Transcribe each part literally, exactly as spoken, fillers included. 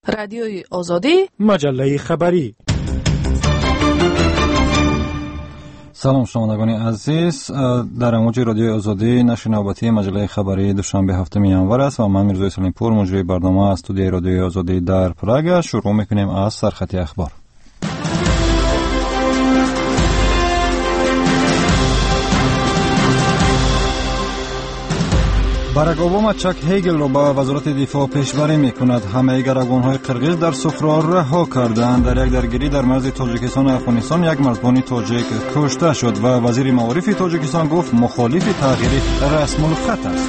رادیوی آزادی، مجله خبری. سلام شنوندگان عزیز، در امواج رادیوی آزادی نشر نوبتی مجله خبری دوشنبه هفتم ژانویه است و من میرزا سلیمی پور مجری برنامه از استودیوی رادیوی آزادی در پراگ شروع میکنیم از سرخط اخبار. باراک اوباما چاک هیگل را به وزارت دفاع پیشبری میکند. همه گروگان‌های قرقیز در صخره رها کردند. در یک درگیری در مرز تاجیکستان و افغانستان یک مرزبان تاجیک کشته شد و وزیر معارف تاجیکستان گفت مخالف تغییر رسم الخط است.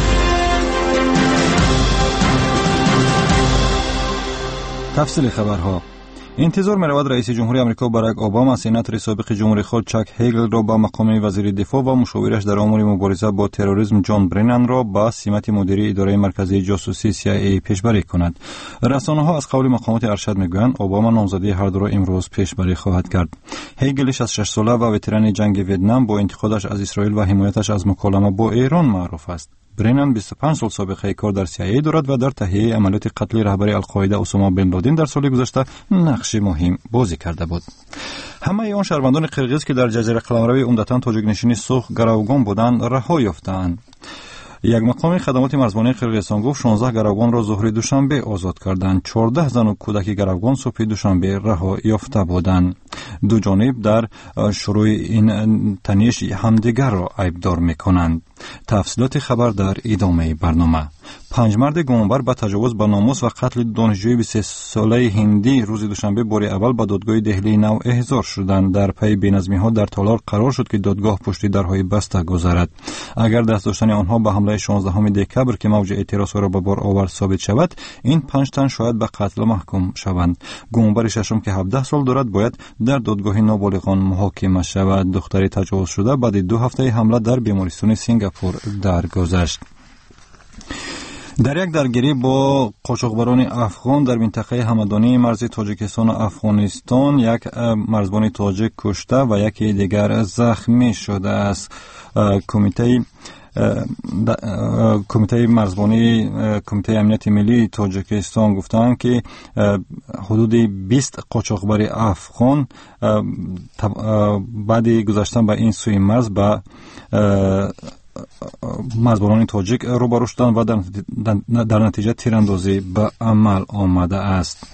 تفصیل خبرها. انتظار می‌رود رئیس جمهوری آمریکا باراک اوباما سناتور سابق جمهوری خود چاک هیگل را با مقام وزیر دفاع و مشاورش در امور مبارزه با تروریسم جان برنن را با سمت مدیری اداره مرکزی جاسوسی سی آی ای پیشبری کند. رسانه‌ها از قول مقامات ارشد میگویند اوباما نامزدی هر دو را امروز پیشبری خواهد کرد. هیگل شصت و شش ساله و وتران جنگ ویتنام با انتقادش از اسرائیل و حمایتش از مکالمه با ایران معروف است. برنن بیست و پنج سال سابقه کار در سی آی ای دارد و در تهیه عملیات قتل رهبر القاعده اسامه بن لادن در سال گذشته نقش مهم بازی کرده بود. همه آن شهروندان قرقیز که در جزیره قلمرو عمدتاً تاجیک نشین سوخ گروگان بودند رها یافتند. یک مقام خدمات مرزبانی قرقیزستان گفت شانزده گروگان را ظهر دوشنبه آزاد کردند. چهارده زن و کودک گروگان صبح دوشنبه رها یافته بودند. دو جانب در شروع این تنش همدیگر را عیبدار می‌کنند. تفصیلات خبر در ادامه برنامه. پنج مرد گمانبر با تجاوز به ناموس و قتل دانشجوی بیست و سه ساله هندی روز دوشنبه بار اول به دادگاه دهلی نو احضار شدند. در پی بی‌نظمی‌ها در تالار قرار شد که دادگاه پشت درهای بسته گذرد. اگر دست داشتن آنها به حمله شانزدهم دکبر که موج اعتراض را به بار آورد ثابت شود، این پنج تن شاید به قتل محکوم شوند. گمانبر ششم که هفده سال دارد باید در دادگاه نابالغان محاکمه شود. دختری تجاوز شده بعد دو هفته حمله در بیمارستان سنگاپور درگذشت. در یک درگیری با قاچاقبران افغان در منطقه همدانی مرز تاجیکستان و افغانستان یک مرزبان تاجیک کشته و یکی دیگر زخمی شده است. کمیته کمیته مرزبانی کمیته امنیت ملی تاجیکستان گفتند که حدود بیست قاچاقبر افغان بعد گذشتن به این سوی مرز به مرزبانان تاجیک روبرو شدند و در, در نتیجه تیراندازی به عمل آمده است.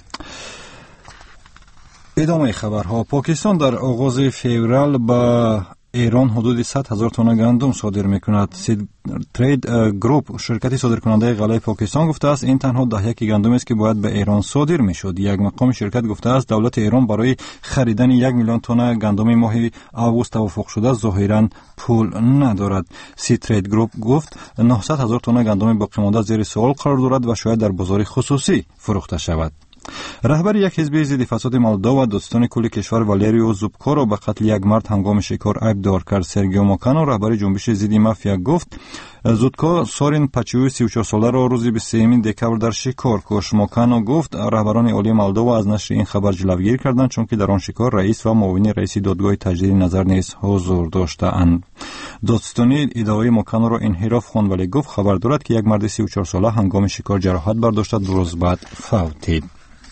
ادامه خبرها. پاکستان در آغاز فوریه به ایران حدود صد هزار تن گندم صادر میکند. سید ترید گروپ شرکتی صادر کننده غله پاکستان گفته است این تنها دهیک گندم است که باید به ایران صادر میشد. یک مقام شرکت گفته است دولت ایران برای خریدن یک میلیون تن گندم ماه آگوست توافق شده ظاهرا پول ندارد. سید ترید گروپ گفت نهصد هزار تن گندم باقی مانده زیر سوال قرار دارد و شاید در بازار خصوصی فروخته شود. رهبر یک حزب ضد فساد مالدو و دوستان کل کشور والیریو زوبکو را به قتل یک مرد هنگام شکار عیبدار کرد. سرگیو موکانو رهبر جنبش ضد مافیا گفت زودکو سورین پچیو سی و چهار ساله را روز بیست و سوم دکبر در شکار کشت. موکانو گفت رهبران عالی مالدو از نشر این خبر جلوگیری کردند چون که در آن شکار رئیس و معاون رئیس دادگاه تجدید نظر نیز حضور داشتند. دوستان ادعای موکانو را انحراف خواند ولی گفت خبر دارد که یک مرد سی و چهار ساله هنگام شکار جراحت برداشته دو روز بعد فوتید.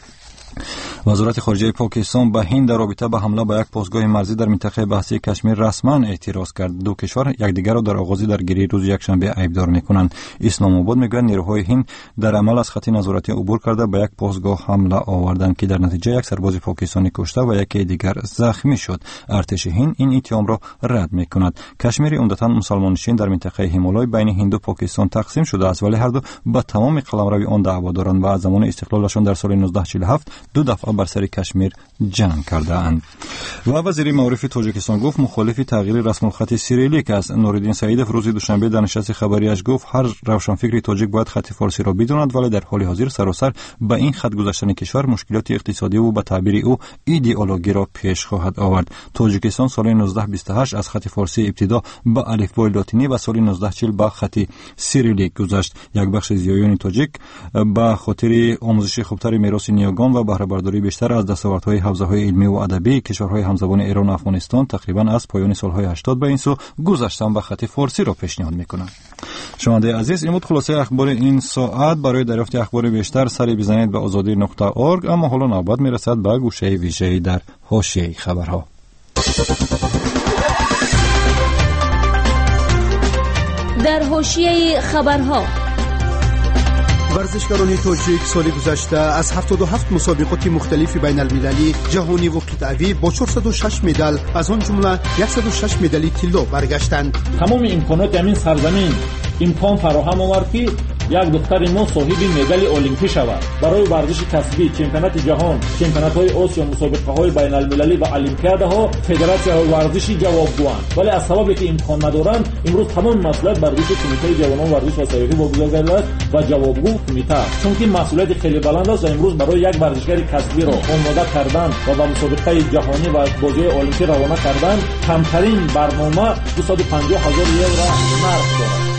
وزارت خارجه پاکستان به هند در رابطه با حمله به یک پاسگاه مرزی در منطقه بحثی کشمیر رسما اعتراض کرد. دو کشور یکدیگر را در آغاز درگیری روز یکشنبه عیبدار میکنند. اسلام آباد میگوید نیروهای هند در عمل از خط نظارتی عبور کرده به یک پاسگاه حمله آوردند که در نتیجه یک سرباز پاکستانی کشته و یکی دیگر زخمی شد. ارتش هند این اتهام را رد میکند. کشمیر عمدتاً مسلمان نشین در منطقه هیمالای بین هند و پاکستان تقسیم شده است ولی هر دو به تمام قلمرو آن دعوا دارند و از زمان استقلالشان در سال نوزده چهل و هفت دو دفعه بر سر کشمیر جنگ کرده اند. و وزیر معارف تاجیکستان گفت مخالف تغییر رسم الخط سیریلیک است. نوردین سعیدов روز دوشنبه در نشست خبریش گفت هر روشنفکر تاجیک باید خط فارسی را بداند ولی در حال حاضر سراسر به این خط گذشتن کشور مشکلات اقتصادی و به تعبیر او ایدئولوژی را پیش خواهد آورد. تاجیکستان سال نوزده بیست و هشت از خط فارسی ابتدا به الفبای لاتینی و سال نوزده چهل به خط سیریلیک گذشت. یک بخش زیادی تاجیک به خاطر آموزش خوبتر میراث نیاگان و بهره برداری بیشتر از دستاوردهای حوزه‌های علمی و ادبی کشورهای همزبان ایران و افغانستان تقریبا از پایان سالهای هشتاد به این سو گذشتن به خط فارسی را پیشنهاد می‌کنند. شنونده عزیز، این بود خلاصه اخبار این ساعت. برای دریافت اخبار بیشتر سری بزنید به آزادی نقطه اورگ. اما حالا نوبت میرسد به گوشه ویژه‌ای در حاشیه خبرها. در حاشیه خبرها، ورزشکاران تاجیک سال گذشته از هفتاد و هفت مسابقات مختلف بین المللی، جهانی و قطعی با چهارصد و شش مدال از آن جمله صد و شش مدال طلا برگشتند. تمام امکانات همین سرزمین امکان فراهم آورد که یک دختر ما صاحب مدال المپیک شود. برای ورزش کسبی، چمپیونات جهان، چمپیونات آسیا، مسابقه های بین المللی و المپیاده ها فدراسیون ورزشی جوابگویند، ولی از سببی که امکان ندارند امروز تمام مسئولیت بر دوش کمیته جوانان ورزش و سیاحتی واگذار کرده است و جوابگو کمیته است، چون که مسئولیت خیلی بلند است و امروز برای یک ورزشکار کسبی را آماده کردن و به مسابقه جهانی و بازی المپیک روانه کردن کمترین برنامه دویست و پنجاه هزار یورو نرخ دارد.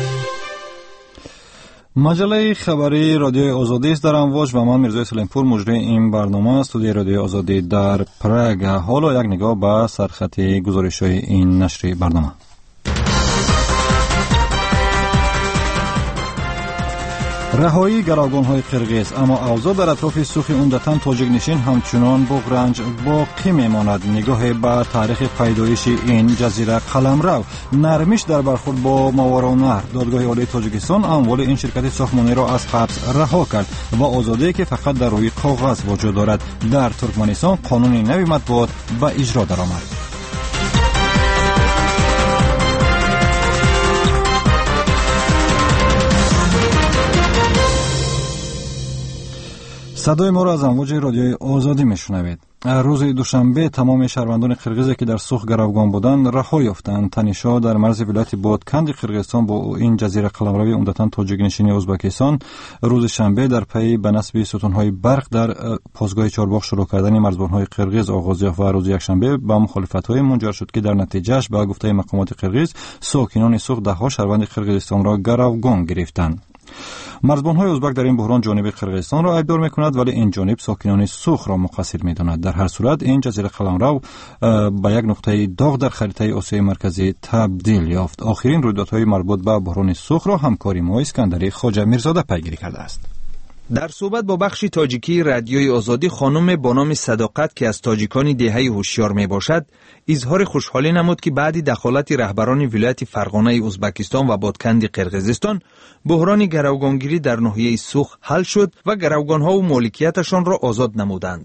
مجله خبری رادیوی آزادی است در امواج و من میرزا سلیمپور مجری این برنامه استودیوی رادیوی آزادی در پراگ. حالا یک نگاه به سرخط گزارش‌های این نشر برنامه. رهایی گروگان‌های قرقیز، اما اوضاع در اطراف سوخ عمدتاً تاجیک نشین همچنان بغرنج باقی میماند. نگاه به تاریخ پیدایش این جزیره قلمرو، نرمش در برخورد با موارانهر. دادگاه عالی تاجیکستان اموال این شرکت ساختمانی را از حبس رها کرد و آزادی که فقط در روی کاغذ وجود دارد. در ترکمنستان قانون نوی مطبوعات به اجرا درآمد. صدای ما را از امواج رادیوی آزادی میشنوید. روز دوشنبه تمام شهروندان قرقیزی که در سوخ گروگان بودند رها یافتند. تنش‌ها در مرز ولایت بادکند قرقیزستان با این جزیره قلمروی عمدتاً تاجیک نشینی ازبکستان روز شنبه در پی به نصب ستون‌های برق در پاسگاه چهارباغ شروع کردن مرزبان‌های قرقیز آغاز یافت و روز یکشنبه با مخالفت‌های منجر شد که در نتیجهش به گفته مقامات قرقیز ساکنان سوخ ده‌ها شهروند قرقیزستان را گروگان گرفتند. مرزبان‌های ازبک در این بحران جانب قرقیزستان را ایبدار می‌کند، ولی این جانب ساکنان سوخ را مقصر می‌داند. در هر صورت این جزیره قلمرو به یک نقطه داغ در خریطه آسیای مرکزی تبدیل یافت. آخرین رویدادهای مربوط به بحران سوخ را همکاری ما اسکندری خواجه میرزاده پیگیری کرده است. در صحبت با بخش تاجیکی رادیوی آزادی، خانم با نام صداقت که از تاجیکان دهه هوشیار می باشد اظهار خوشحالی نمود که بعد دخالت رهبران ولایت فرغانه ازبکستان و بادکند قرقیزستان بحران گروگانگیری در ناحیه سوخ حل شد و گروگانها و مالکیتشان را آزاد نمودند.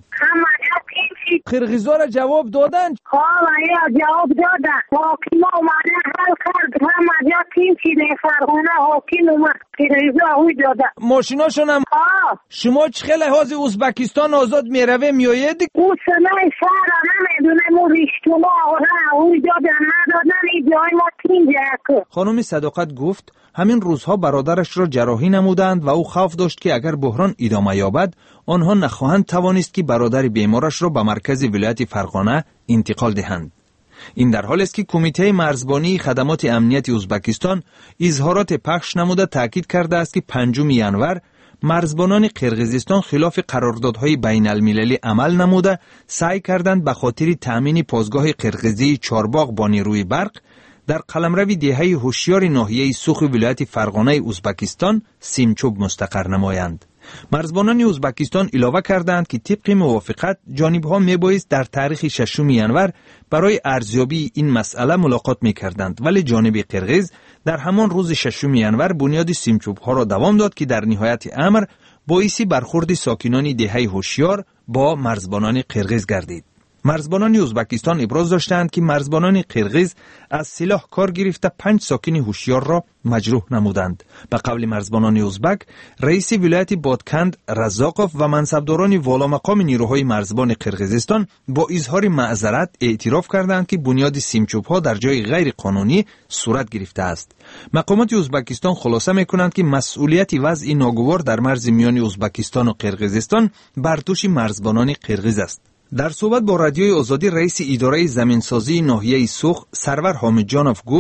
قرقیزا را جواب دادند؟ ها یا جواب دادند. حاکم اومده حل کرد. هم یا تیم چیده فرغانه حاکم اومد قرقیزا اوی داده. ماشیناشون هم؟ ها. شما چه لحاظ ازبکستان آزاد میروه میآید؟ او سنای شهر نمیدونه مو ریشتوما اوی دادن ندادن ای جای ما تیم جاکو. خانم صداقت گفت همین روزها برادرش را جراحی نمودند و او خوف داشت که اگر بحران ادامه یابد آنها نخواهند توانست که برادر بیمارش را به مرکز ولایت فرغانه انتقال دهند. این در حالی است که کمیته مرزبانی خدمات امنیت ازبکستان اظهارات پخش نموده تاکید کرده است که پنجم ینور مرزبانان قرقیزستان خلاف قراردادهای بین المللی عمل نموده سعی کردند به خاطر تأمین پاسگاه قرقیزی چهارباغ با نیروی برق در قلمرو دهه هوشیار ناحیه سوخ ولایت فرغانه ازبکستان سیمچوب مستقر نمایند. مرزبانان ازبکستان علاوه کردند که طبق موافقت جانبها میبایست در تاریخ ششم ینور برای ارزیابی این مسئله ملاقات میکردند، ولی جانب قرقیز در همان روز ششم ینور بنیاد سیمچوب ها را دوام داد که در نهایت امر باعث برخورد ساکنان دهه هوشیار با مرزبانان قرقیز گردید. مرزبانان ازبکستان ابراز داشتند که مرزبانان قرقیز از سلاح کار گرفته پنج ساکن هوشیار را مجروح نمودند. به قول مرزبانان ازبک، رئیس ولایت بادکند رزاقوف و منصبداران والامقام نیروهای مرزبان قرقیزستان با اظهار معذرت اعتراف کردند که بنیاد سیمچوب ها در جای غیر قانونی صورت گرفته است. مقامات ازبکستان خلاصه میکنند که مسئولیت وضع ناگوار در مرز میان ازبکستان و قرقیزستان بر دوش مرزبانان قرقیز است. در صحبت با رادیوی آزادی رئیس اداره زمینسازی ناحیه سوخ سرور حامد جانوف گفت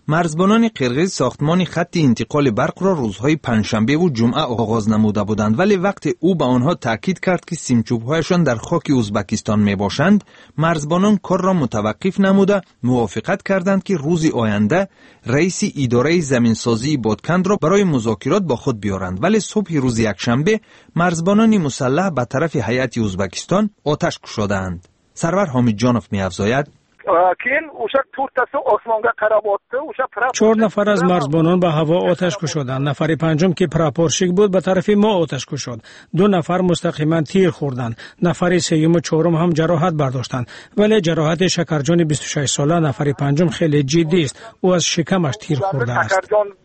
مرزبانان قرقیز ساختمان خط انتقال برق را روزهای پنجشنبه و جمعه آغاز نموده بودند، ولی وقتی او به آنها تاکید کرد که سیمچوب‌هایشان در خاک ازبکستان میباشند، مرزبانان کار را متوقف نموده موافقت کردند که روز آینده رئیس اداره زمینسازی بادکند را برای مذاکرات با خود بیارند. ولی صبح روز یکشنبه مرزبانان مسلح به طرف هیئت ازبکستان آتش گشودند. سرور حامد جانف می‌افزاید: چهار نفر از مرزبانان به هوا آتش کشیدند. نفر پنجم که پراپورشیک بود به طرف ما آتش کشید. دو نفر مستقیما تیر خوردند. نفر سوم و چهارم هم جراحت برداشتند، ولی جراحت شکرجان بیست و شش ساله نفر پنجم خیلی جدی است. او از شکمش تیر خورده است.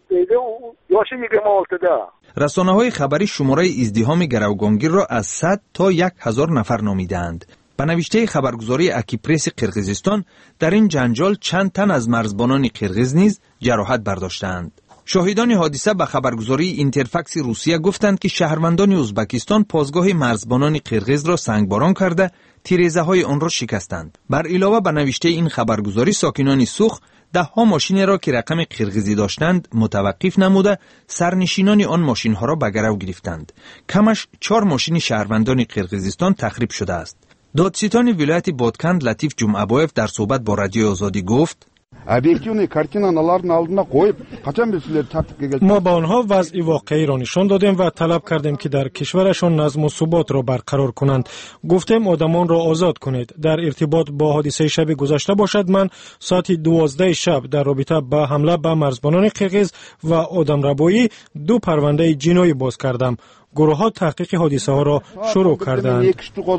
رسانه‌های خبری شماره ازدحام گروگانگیر را از صد تا یک هزار نفر نامیدند. به نوشته خبرگزاری اکیپرس قرقیزستان، در این جنجال چند تن از مرزبانان قرقیز نیز جراحت برداشتند. شاهدان حادثه به خبرگزاری اینترفکس روسیه گفتند که شهروندان ازبکستان پاسگاه مرزبانان قرقیز را سنگباران کرده تیریزه های آن را شکستند. بر علاوه به نوشته این خبرگزاری، ساکنان سوخ ده ها ماشین را که رقم قرقیزی داشتند متوقف نموده سرنشینان آن ماشین ها را به گرو گرفتند. کمش چهار ماشین شهروندان قرقیزستان تخریب شده است. دادستان ولایت بادکند لطیف جمعباев در صحبت با رادیو آزادی گفت: ما با آنها وضع واقعی را نشان دادیم و طلب کردیم که در کشورشان نظم و ثبات را برقرار کنند. گفتیم آدمان را آزاد کنید. در ارتباط با حادثه شب گذشته باشد، من ساعت دوازده شب در رابطه با حمله به مرزبانان قرقیز و آدمربایی دو پرونده جنایی باز کردم. گروه ها تحقیق حادثه ها را شروع کردند.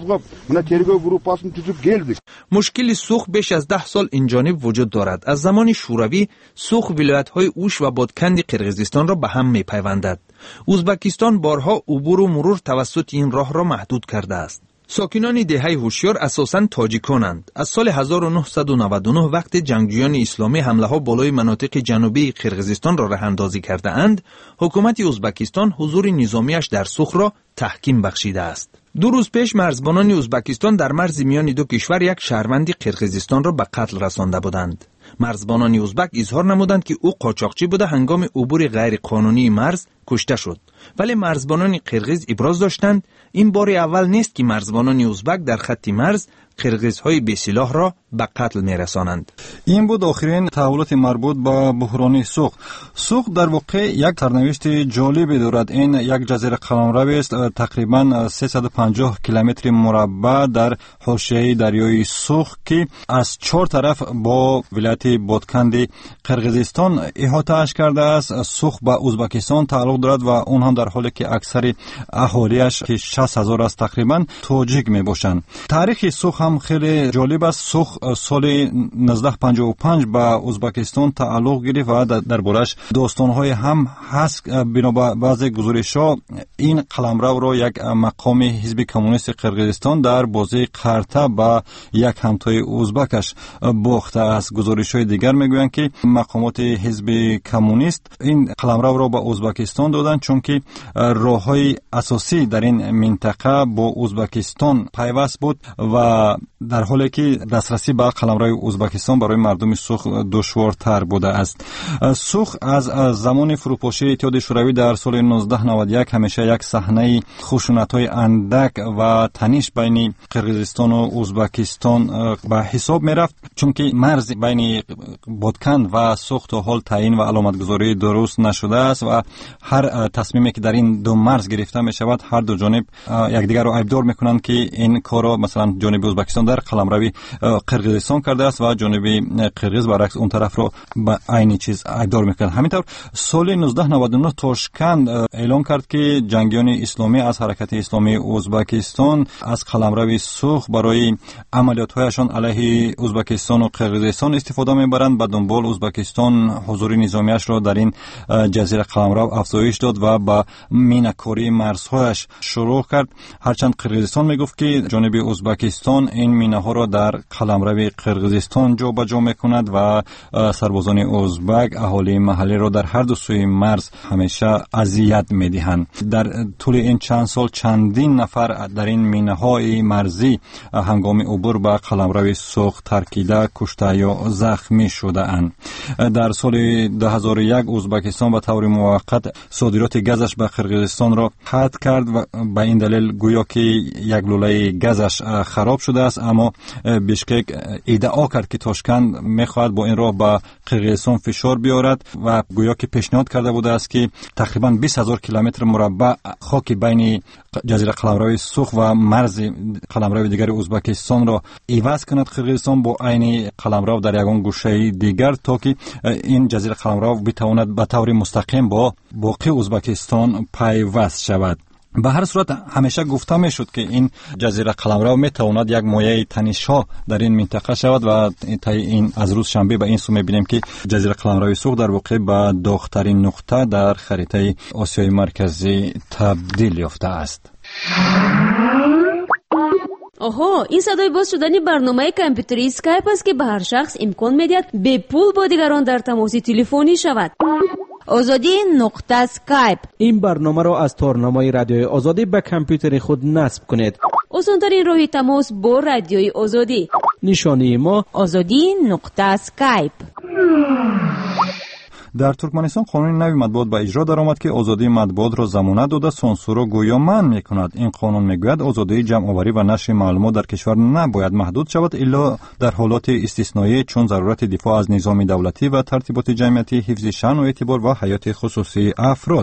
مشکل سوخ بیش از ده سال اینجانب وجود دارد. از زمان شوروی سوخ ولایت های اوش و بادکند قرقیزستان را به هم می پیوندد. ازبکستان بارها عبور و مرور توسط این راه را محدود کرده است. ساکنان دهه هوشیار اساساً تاجیکانند. از سال هزار و نهصد و نود و نه وقت جنگجویان اسلامی حمله ها بالای مناطق جنوبی قرقیزستان را راه اندازی کرده اند، حکومت ازبکستان حضور نظامیش در سوخ را تحکیم بخشیده است. دو روز پیش مرزبانان ازبکستان در مرز میان دو کشور یک شهروند قرقیزستان را به قتل رسانده بودند. مرزبانان ازبک اظهار نمودند که او قاچاقچی بوده هنگام عبور غیر قانونی مرز کشته شد. ولی مرزبانان قرقیز ابراز داشتند این بار اول نیست که مرزبانان ازبک در خط مرز قرقیزهای بی سلاح را به قتل میرسانند. این بود آخرین تحولات مربوط به بحران سوخ. سوخ در واقع یک سرنوشت جالبی دارد. این یک جزیره قلمرو است، تقریبا سیصد و پنجاه کیلومتر مربع در حاشیه دریای سوخ که از چهار طرف با ولایت بادکند قرقیزستان احاطه اش کرده است. سوخ به ازبکستان تعلق دارد و اون هم در حالی که اکثر اهالیش که شصت هزار است تقریبا تاجیک می باشند. تاریخ سوخ هم خیلی جالب است. سوخ سال نوزده پنجاه و پنج به ازبکستان تعلق گرفت و در بارش داستان‌های هم هست. بنا بعضی گزارش‌ها این قلمرو را یک مقام حزب کمونیست قرقیزستان در بازی قرطه با یک همتای ازبکش باخته است. گزارش‌های دیگر میگویند که مقامات حزب کمونیست این قلمرو را به ازبکستان دادند چون که راه‌های اساسی در این منطقه با ازبکستان پیوست بود و در حالی که دسترسی به قلمرو ازبکستان برای مردم سوخ دشوارتر بوده است. سوخ از زمان فروپاشی اتحاد شوروی در سال نوزده نود و یک همیشه یک صحنه خشونت‌های اندک و تنش بین قرقیزستان و ازبکستان به حساب می‌رفت چون که مرز بین بادکند و سوخ تا حال تعیین و علامتگذاری درست نشده است و هر تصمیمی که در این دو مرز گرفته می‌شود هر دو جانب یکدیگر را ایبدار می‌کنند که این کارا مثلا جانب ازبکستان در قلمرو قرقیزستان کرده است و جانب قرقیز برعکس اون طرف رو به عین چیز ایبدار میکنند. همینطور سال نوزده نود و نه تاشکند اعلان کرد که جنگیان اسلامی از حرکت اسلامی ازبکستان از قلمرو سوخ برای عملیات‌هایشان علیه ازبکستان و قرقیزستان استفاده میبرند. به دنبال ازبکستان حضور نظامیش را در این جزیره قلمرو افزایش داد و با مینه‌کاری مرزهایش شروع کرد. هرچند قرقیزستان میگفت که جانب ازبکستان این مینه ها را در قلمرو قرقیزستان جابجا میکند و سربازان ازبک اهالی محلی را در هر دو سوی مرز همیشه اذیت میدهند. در طول این چند سال چندین نفر در این مینه های مرزی هنگام عبور به قلمرو سوخ ترکیده، کشته یا زخم زخمی شده اند. در سال دو هزار و یک ازبکستان به طور موقت صادرات گازش به قرقیزستان را قطع کرد و به این دلیل گویا که یک لوله گازش خراب شده است، اما بیشکک ادعا کرد که تاشکند میخواهد با این راه به قرقیزستان فشار بیارد و گویا که پیشنهاد کرده بوده است که تقریبا بیست هزار کیلومتر مربع خاک بین جزیره قلمرو سرخ و مرز قلمرو دیگر ازبکستان را عوض کند قرقیزستان با عین قلمرو در یگان گوشه دیگر، تا که این جزیره قلمرو بتواند به طور مستقیم با باقی ازبکستان پیوست شود. به هر صورت همیشه گفته می شد که این جزیره قلمرو می تواند یک مایه تنش‌ها در این منطقه شود و تا این از روز شنبه به این سو می بینیم که جزیره قلمرو سرخ در واقع به داغ‌ترین نقطه در خریطه آسیای مرکزی تبدیل یافته است. آها، این صدای باز شدن برنامه کامپیوتری اسکایپ است که به هر شخص امکان می‌دهد به پول با دیگران در تماس تلفنی شود. آزادی نقطه اسکایپ. این برنامه را از تارنمای رادیوی آزادی به کامپیوتر خود نصب کنید. آسان‌ترین راه تماس با رادیوی آزادی. نشانی ما آزادی نقطه اسکایپ. در ترکمنستان قانون نوی مطبوعات به اجرا درآمد که آزادی مطبوعات را ضمانت داده، سانسور را گویا منع می‌کند. این قانون میگوید آزادی جمع‌آوری و نشر معلومات در کشور نباید محدود شود الا در حالات استثنایی چون ضرورت دفاع از نظام دولتی و ترتیبات جمعیتی، حفظ شأن و اعتبار و حیات خصوصی افراد.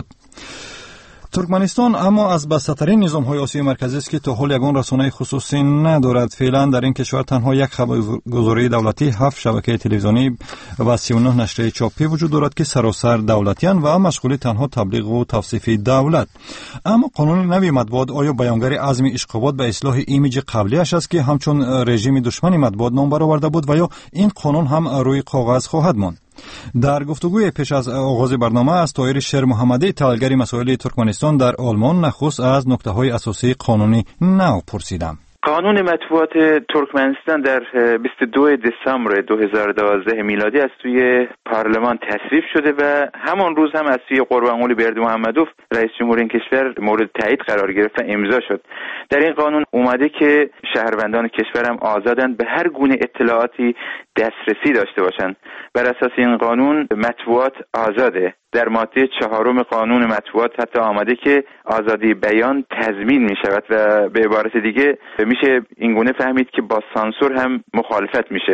ترکمنستان اما از بسته‌ترین نظام‌های آسیای مرکزی است که تا حال یگان رسانه خصوصی ندارد. فعلا در این کشور تنها یک خبرگزاری دولتی، هفت شبکه تلویزیونی و سی و نه نشریه چاپی وجود دارد که سراسر دولتی‌اند و مشغول تنها تبلیغ و توصیف دولت. اما قانون نوی مطبوعات آیا بیانگر عزم اشغابات به اصلاح ایمیج قبلیش است که همچون رژیم دشمن مطبوعات نام برآورده بود و یا این قانون هم روی کاغذ خواهد ماند؟ در گفتگوی پیش از آغاز برنامه از طاهر شیر محمدی، تحلیلگر مسائل ترکمنستان در آلمان، نخست از نکته‌های اساسی قانونی نو پرسیدم. قانون مطبوعات ترکمنستان در بیست و دو دسامبر دو هزار و دوازده میلادی از توی پارلمان تصویب شده و همان روز هم از توی قربانقلی بردیمحمدوف رئیس جمهور این کشور مورد تایید قرار گرفت و امضا شد. در این قانون اومده که شهروندان کشور هم آزادند به هر گونه اطلاعاتی دسترسی داشته باشند. بر اساس این قانون مطبوعات آزاده. در ماده چهارم قانون مطبوعات حتی آمده که آزادی بیان تضمین می شود و به عبارت دیگه میشه اینگونه فهمید که با سانسور هم مخالفت میشه.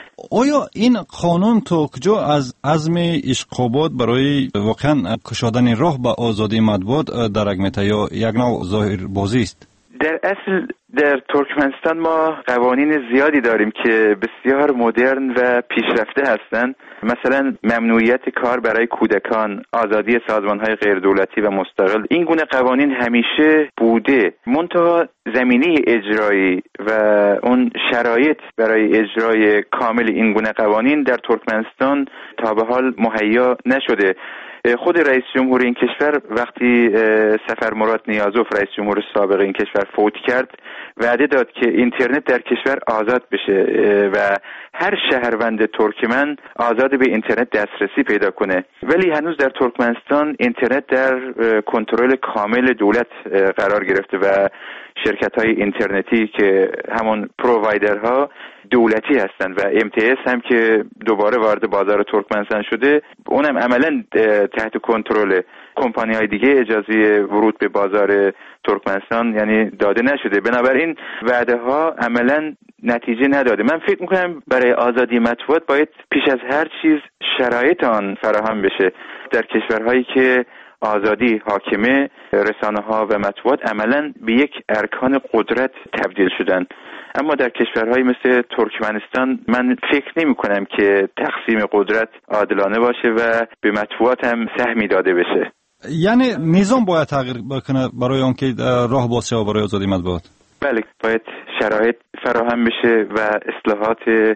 آیا این قانون تا کجا از عزم اشغابات برای واقعا کشادن راه به آزادی مطبوعات درک می‌آید یا یک نوع ظاهر بازی است؟ در اصل در ترکمنستان ما قوانین زیادی داریم که بسیار مدرن و پیشرفته هستند. مثلا ممنوعیت کار برای کودکان، آزادی سازمان‌های غیردولتی و مستقل. این گونه قوانین همیشه بوده، منتها زمینه اجرایی و اون شرایط برای اجرای کامل این گونه قوانین در ترکمنستان تا به حال مهیا نشده. خود رئیس جمهور این کشور وقتی سفر مراد نیازوف رئیس جمهور سابق این کشور فوت کرد وعده داد که اینترنت در کشور آزاد بشه و هر شهروند ترکمن آزاد به اینترنت دسترسی پیدا کنه، ولی هنوز در ترکمنستان اینترنت در کنترل کامل دولت قرار گرفته و شرکت‌های اینترنتی که همون پرووایدرها دولتی هستند و ام تی اس هم که دوباره وارد بازار ترکمنستان شده اونم عملاً تحت کنترل کمپانی‌های دیگه اجازه ورود به بازار ترکمنستان یعنی داده نشده. بنابراین وعده ها عملاً نتیجه نداده. من فکر می‌کنم برای آزادی مطبوعات باید پیش از هر چیز شرایط آن فراهم بشه. در کشورهایی که آزادی حاکمه، رسانه‌ها و مطبوعات عملاً به یک ارکان قدرت تبدیل شدن. اما در کشورهایی مثل ترکمنستان من فکر نمی کنم که تقسیم قدرت عادلانه باشه و به مطبوعات هم سهمی داده بشه. یعنی نظام باید تغییر بکنه برای آنکه راه باز شه برای آزادی مطبوعات؟ بله، باید شرایط فراهم بشه و اصلاحات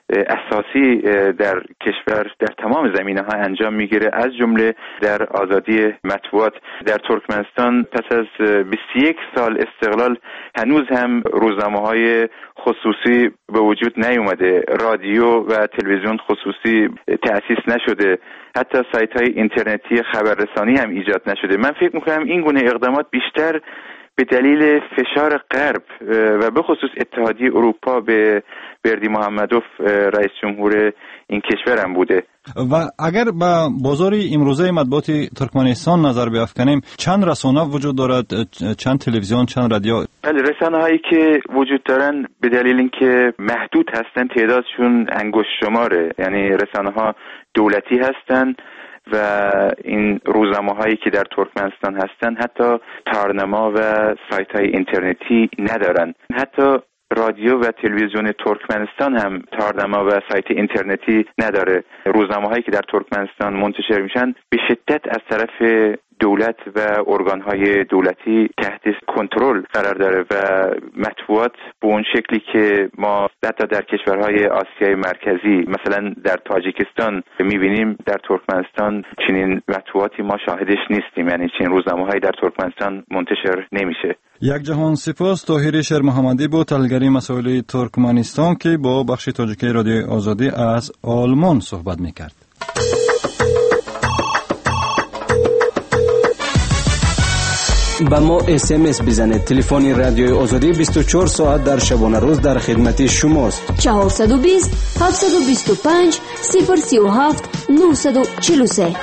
اساسی در کشور در تمام زمینه‌ها انجام میگیره، از جمله در آزادی مطبوعات. در ترکمنستان پس از بیست و یک سال استقلال هنوز هم روزنامه‌های خصوصی به وجود نیومده، رادیو و تلویزیون خصوصی تأسیس نشده، حتی سایت‌های اینترنتی خبررسانی هم ایجاد نشده. من فکر می‌کنم این گونه اقدامات بیشتر به دلیل فشار غرب و به خصوص اتحادیه اروپا به بردی محمدوف رئیس جمهور این کشور هم بوده. و اگر به بازار امروزه مطبوعات ترکمنستان نظر بیافکنیم، چند رسانه وجود دارد؟ چند تلویزیون، چند رادیو؟ بله، رسانه هایی که وجود دارن به دلیل اینکه محدود هستن تعدادشون انگشت شماره، یعنی رسانه ها دولتی هستن و این روزنامه هایی که در ترکمنستان هستن حتی تارنما و سایت های اینترنتی ندارن. حتی رادیو و تلویزیون ترکمنستان هم تارنما و سایت اینترنتی نداره. روزنامه هایی که در ترکمنستان منتشر میشن به شدت از طرف دولت و ارگانهای دولتی تحت کنترل قرار داره و مطبوعات به اون شکلی که ما حتی در کشورهای آسیای مرکزی مثلا در تاجیکستان میبینیم، در ترکمنستان چنین مطبوعاتی ما شاهدش نیستیم، یعنی چنین روزنامه‌هایی در ترکمنستان منتشر نمیشه. یک جهان سپاس. طاهر شیرمحمدی بود، تحلیلگری مسائل ترکمنستان که با بخش تاجیکی رادیو آزادی از آلمان صحبت میکرد. با ما اس ام اس بزنید. تلفن رادیو آزادی بیست و چهار ساعت در شبانه روز در خدمت شماست. چهارصد و بیست هفتصد و بیست و پنج صفر سی و هفت نهصد و چهل و سه.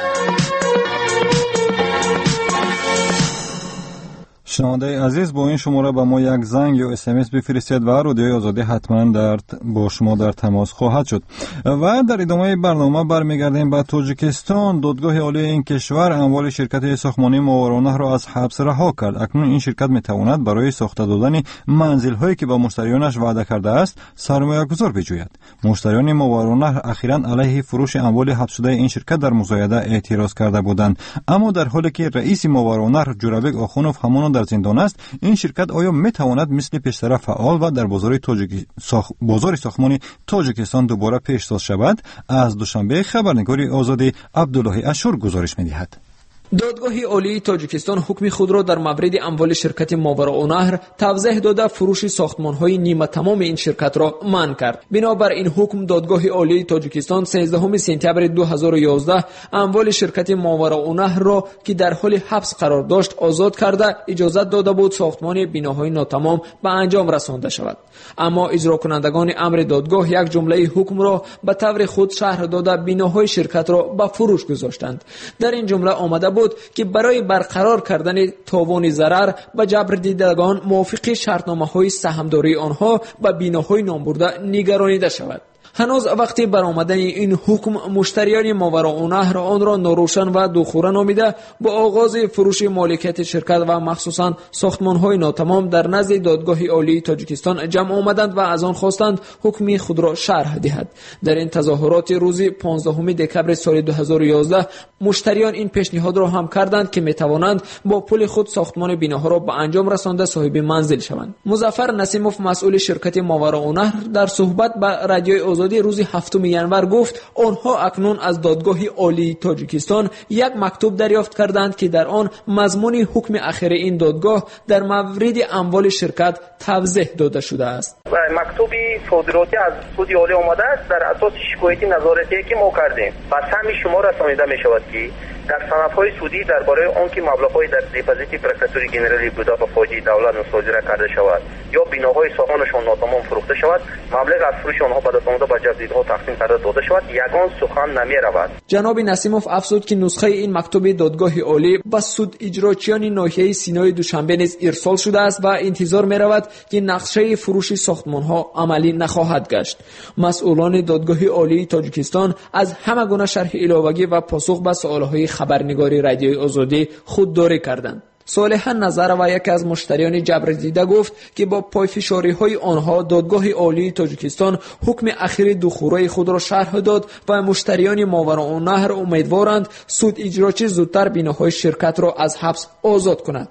شنونده عزیز، با این شماره با ما یک زنگ یا اس ام اس بفرستید و رادیو آزادی حتما در با شما در تماس خواهد شد. و در ادامه برنامه برمیگردیم به تاجیکستان. دادگاه عالی این کشور اموال شرکت ساختمانی ماورانهر را از حبس رها کرد. اکنون این شرکت میتواند برای ساخته دادن منزل هایی که با مشتریانش وعده کرده است سرمایه گذار بجوید. مشتریان ماورانهر اخیراً علیه فروش اموال حبس شده این شرکت در مزایده اعتراض کرده بودند، اما در حالی که رئیس ماورانهر جورابک آخونوف همون در زندان است، این شرکت آیا میتواند مثل پیشتر فعال و در بازار تاجیک ساخ... بازار ساختمانی تاجیکستان دوباره پیشتاز شود؟ از دوشنبه خبرنگاری آزادی عبدالله اشور گزارش می‌دهد. دادگاه عالی تاجیکستان حکم خود را در مورد اموال شرکت ماوراءالنهر توضیح داده فروش ساختمان‌های نیمه تمام این شرکت را منع کرد. بنابر این حکم دادگاه عالی تاجیکستان سیزدهم سپتامبر دو هزار و یازده اموال شرکت ماوراءالنهر را که در حال حبس قرار داشت آزاد کرده اجازه داده بود ساختمان بناهای ناتمام به انجام رسانده شود. اما اجرا کنندگان امر دادگاه یک جمله حکم را به طور خود شرح داده بناهای شرکت را به فروش گذاشتند. در این جمله آمده بود که برای برقرار کردن تاوان ضرر به جبر دیدگان موافق شرطنامه‌های سهامداری آنها به بناهای نامبرده نگرانیده شود. هنوز وقتی برآمدن این حکم مشتریان ماوراءالنهر آن را ناروشن و دوخوره نامیده با آغاز فروش مالکیت شرکت و مخصوصا ساختمان‌های ناتمام در نزد دادگاه عالی تاجیکستان جمع آمدند و از آن خواستند حکم خود را شرح دهد. در این تظاهرات روز پانزدهم دکمبر سال دو هزار و یازده مشتریان این پیشنهاد را هم کردند که میتوانند با پول خود ساختمان بناها را به انجام رسانده صاحب منزل شوند. مظفر نسیموف مسئول شرکت ماوراءالنهر در صحبت با رادیو آزادی روز هفتم ینور گفت آنها اکنون از دادگاه عالی تاجیکستان یک مکتوب دریافت کردند که در آن مضمون حکم اخیر این دادگاه در مورد اموال شرکت توضیح داده شده است. مکتوبی صادراتی از سود عالی آمده است در اساس شکایت نظارتی که ما کردیم. پس همین شما رسانیده می شود که در سندهای سودی درباره آنکه مبلغ‌های در دپوزیت پرکاتوری گنرالی بوده به فوجی دولت مصادره کرده شود یا بناهای ساختمانشان ناتمام فروخته شود، مبلغ از فروش آنها به دست آمده به جزیره‌ها تقسیم کرده داده شود، یگان سخن نمی‌رود. جناب نسیموف افزود که نسخه این مکتوب دادگاه عالی به سود اجراچیان ناحیه سینای دوشنبه نیز ارسال شده است و انتظار می‌رود که نقشه فروش ساختمان‌ها عملی نخواهد گشت. مسئولان دادگاه عالی تاجیکستان از همه گونه شرح علاوه‌ای و پاسخ به سوال‌های خبرنگاری رادیوی آزادی خودداری کردند. صالح نظر و یک از مشتریان جبر دیده گفت که با پایفشاری های آنها دادگاه عالی تاجیکستان حکم اخیر دوخورای خود را شرح داد و مشتریان ماوراءالنهر امیدوارند سود اجراچی زودتر بناهای شرکت را از حبس آزاد کند.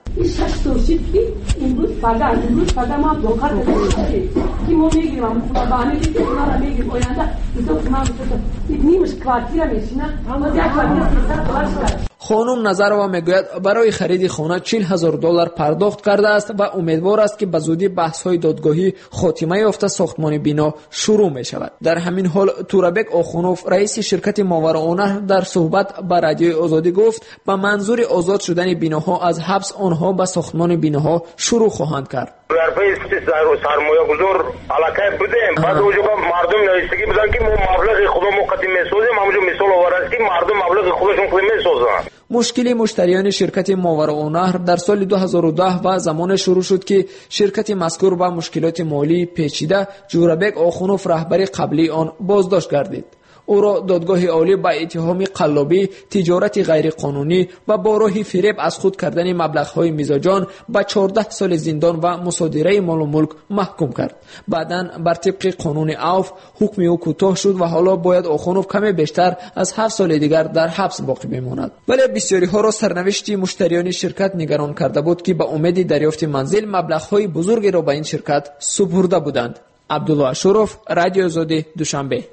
خانم نظرова میگوید برای خرید خانه چهل هزار دلار پرداخت کرده است و امیدوار است که به زودی بحث‌های دادگاهی خاتمه یافته ساختمان بنا شروع می شود. در همین حال تورابک آخونوف رئیس شرکت ماوراءالنهر در صحبت با رادیوی آزادی گفت به منظور آزاد شدن بناها از حبس آنها به ساختمان بناها شروع خواهند کرد. در پی سرمایه گذار علاقه بودیم بعد اونجا مردم نویسگی بودن که ما مبلغ خودمون قدیم میسازیم همونجا مثال آورد که مردم مبلغ خودشون قدیم میسازن. مشکل مشتریان شرکت ماوراءالنهر در سال دو هزار و ده و زمان شروع شد که شرکت مذکور با مشکلات مالی پیچیده جورابک آخونوف رهبر قبلی آن بازداشت گردید. او را دادگاه عالی با اتهام قلابی، تجارت غیرقانونی و با راه فریب از خود کردن مبلغ‌های میزاجان به چهارده سال زندان و مصادره مال و ملک محکوم کرد. بعداً بر طبق قانون عفو حکم او کوتاه شد و حالا باید آخونوف کمی بیشتر از هفت سال دیگر در حبس باقی بماند. ولی بسیاری ها را سرنوشت مشتریان شرکت نگران کرده بود که به امید دریافت منزل مبلغ‌های بزرگی را به این شرکت سپرده بودند. عبدالله اشرف، رادیو آزادی، دوشنبه.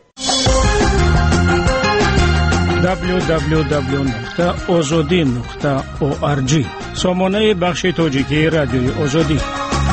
دبلیو دبلیو دبلیو نقطه آزادی نقطه او آر جی سامانه بخش تاجیکی رادیوی آزادی.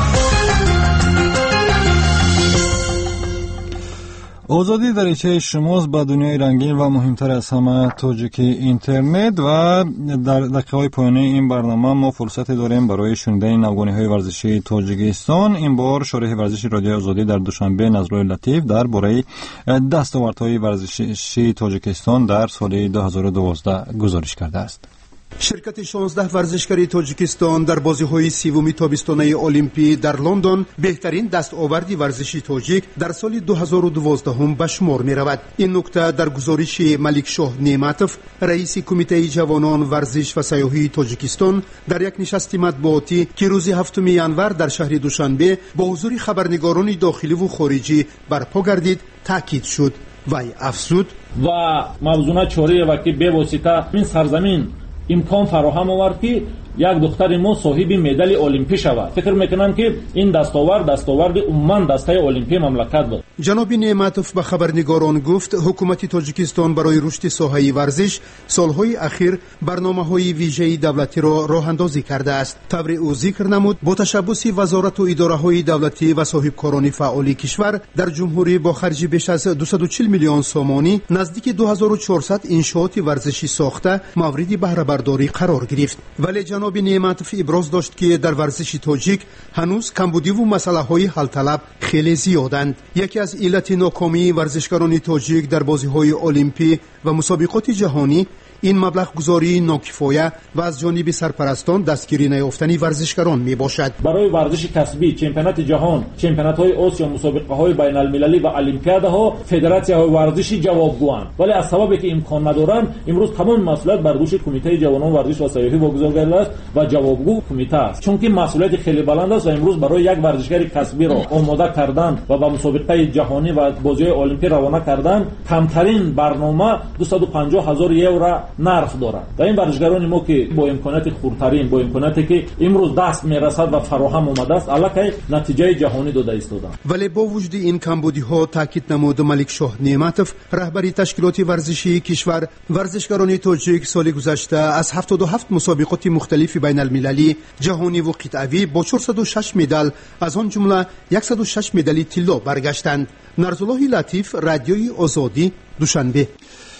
آزادی دریچه شماست به دنیای رنگین و مهمتر از همه تاجیکی اینترنت. و در دقیقه‌های پایانی این برنامه ما فرصت داریم برای شنیدن نوگانی‌های ورزشی تاجیکستان. این بار شارح ورزشی رادیوی آزادی در دوشنبه نظرالله لطیف درباره دستاوردهای ورزشی تاجیکستان در سال دو هزار و دوازده گزارش کرده است. شرکت شانزده ورزشکاری تاجیکستان در بازی‌های سوم تابستانه المپی در لندن بهترین دستاوردی ورزشی تاجیک در سال دو هزار و دوازده هم به شمار می‌رود. این نکته در گزارش ملک شاه نعمتوف رئیس کمیته جوانان ورزش و سیاحی تاجیکستان در یک نشست مطبوعاتی که روز هفتم ژانویه در شهر دوشنبه با حضور خبرنگاران داخلی و خارجی برپا گردید تاکید شد. وی افزود و موضوع چوری و که به واسطه این سرزمین امکان فراهم آورد که یک دختر ما صاحب مدال المپی شود. فکر میکنم که این دستاورد دستاورد عموما دسته المپی مملکت بود. جناب نعمتوف به خبرنگاران گفت حکومت تاجیکستان برای رشد ساحه ورزش سالهای اخیر برنامه‌های ویژه دولتی را راه اندازی کرده است. طور او ذکر نمود با تشبث وزارت و اداره‌های دولتی و صاحبکاران فعال کشور در جمهوری با خرج بیش از دویست و چهل میلیون سومانی نزدیک دو هزار و چهارصد انشاءات ورزشی ساخته مورد بهره برداری قرار گرفت. ولی جناب نعمتوف ابراز داشت که در ورزش تاجیک هنوز کمبودی و مسائل حل طلب خیلی زیادند. یکی از علت ناکامی ورزشکاران تاجیک در بازی‌های المپی و مسابقات جهانی این مبلغ گذاری ناکفایه و از جانب سرپرستان دستگیری نیافتنی ورزشکاران می باشد. برای ورزش کسبی چمپیونات جهان، چمپیونات‌های آسیا، مسابقه‌های بین‌المللی و المپیادها فدراسی‌های ورزشی جوابگویند. ولی از سببی که امکان ندارند امروز تمام مسئولیت بر دوش کمیته جوانان ورزش و سیاحی واگذار گردیده است و جوابگو کمیته است. چون که مسئولیت خیلی بلند است و امروز برای یک ورزشکار کسبی را آماده کردن و به مسابقه جهانی و بازی‌های المپی روانه کردن کمترین برنامه دویست و پنجاه هزار یورو نرخ دارند. و این ورزشکاران ما که با امکانات خردترین با امکاناتی که امروز دست میرسد و فراهم آمده است الکی نتیجه جهانی داده ایستادند. ولی با وجود این کمبودی‌ها تاکید نمود ملک شاه نعمتوف رهبری تشکیلات ورزشی کشور ورزشکاران تاجیک سال گذشته از هفتاد و هفت مسابقات مختلف بین المللی جهانی و قطعی با چهارصد و شش مدال از آن جمله صد و شش مدال طلا برگشتند. نظرالله لطیف، رادیوی آزادی، دوشنبه.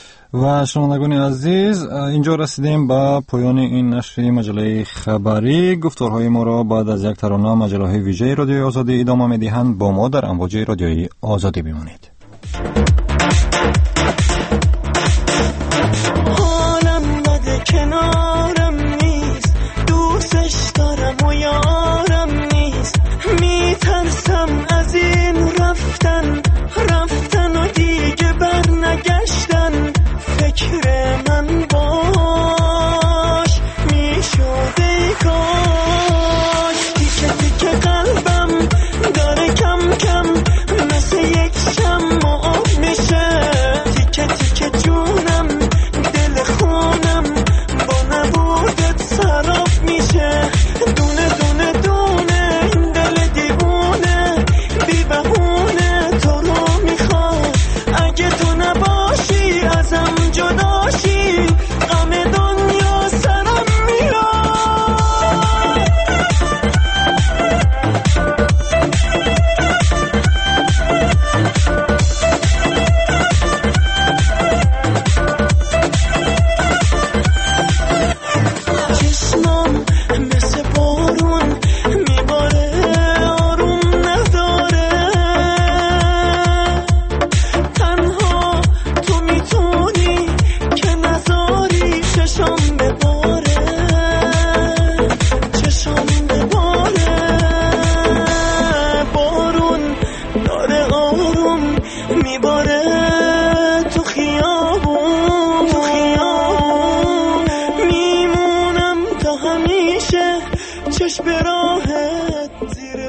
و شنوندگان عزیز اینجا رسیدیم به پایان این نشر مجله خبری. گفتارهای ما را بعد از یک ترانه مجله ویژه رادیوی آزادی ادامه می‌دهند. با ما در امواج رادیوی آزادی بمانید. حالم بده کنار